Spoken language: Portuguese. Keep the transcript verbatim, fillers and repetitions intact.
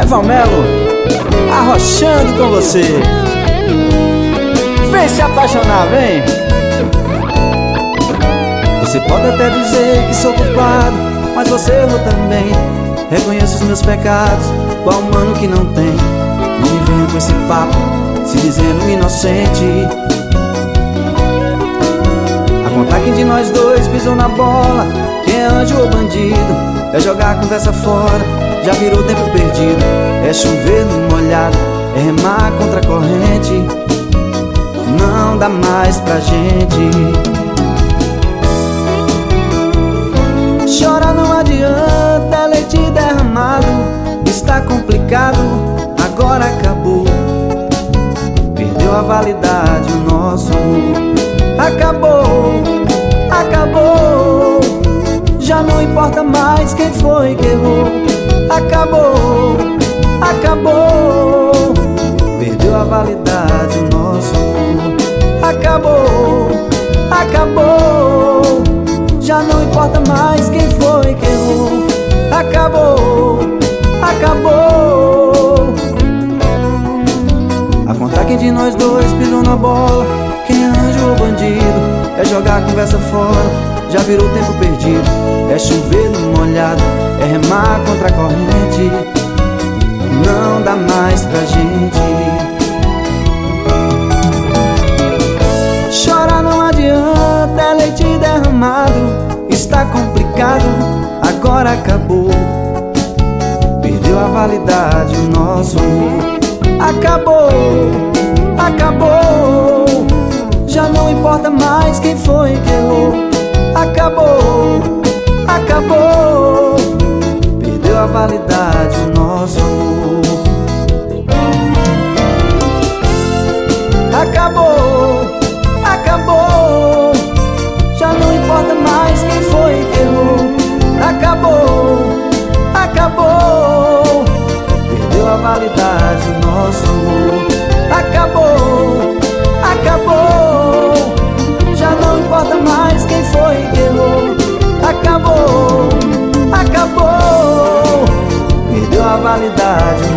Valmelo, arrochando com você. Vem se apaixonar, vem. Você pode até dizer que sou culpado, mas você errou também. Reconheço os meus pecados, qual humano que não tem. Não me venha com esse papo, se dizendo inocente. A contar quem de nós dois pisou na bola, quem é anjo ou bandido. É jogar a conversa fora, já virou tempo perdido. É chover no molhado, é remar contra a corrente. Não dá mais pra gente. Chorar não adianta, é leite derramado. Está complicado, agora acabou. Perdeu a validade o nosso amor. Acabou, acabou. Já não importa mais quem foi que errou. Acabou, acabou. Perdeu a validade o nosso amor. Acabou, acabou. Já não importa mais quem foi que errou. Acabou, acabou. A contar quem de nós dois pisou na bola, quem é anjo ou bandido. É jogar a conversa fora, já virou tempo perdido. É chover no molhado, é remar contra a corrente. Não dá mais pra gente. Chorar não adianta, é leite derramado. Está complicado, agora acabou. Perdeu a validade o nosso amor. Acabou, acabou. Já não importa mais quem foi que errou. Acabou, acabou. Perdeu a validade o nosso amor. Acabou, acabou. Já não importa mais quem foi que errou. Acabou, acabou. Perdeu a validade o nosso amor. Acabou, acabou. Já não importa mais quem foi que errou. Acabou, acabou. Perdeu a validade